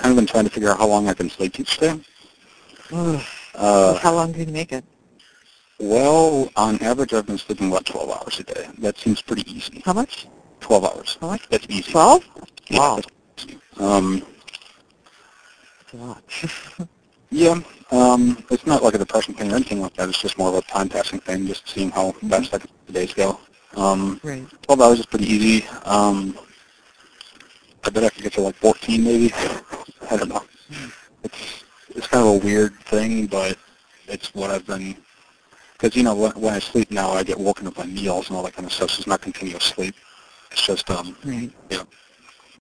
kind of been trying to figure out how long I can sleep each day. Ugh. Uh, How long can you make it? well, on average, I've been sleeping about 12 hours a day. That seems pretty easy. How much? 12 hours. How much? That's easy. 12? Yeah, Wow. that's easy. That's a lot. Yeah, it's not like a depression thing or anything like that. It's just more of a time-passing thing, just seeing how fast the days go. Right. 12 hours is pretty easy. I bet I could get to like 14 maybe. I don't know. It's kind of a weird thing, but it's what I've been, because, you know, when I sleep now, I get woken up by meals and all that kind of stuff, so it's not continuous sleep. It's just, Right. yeah.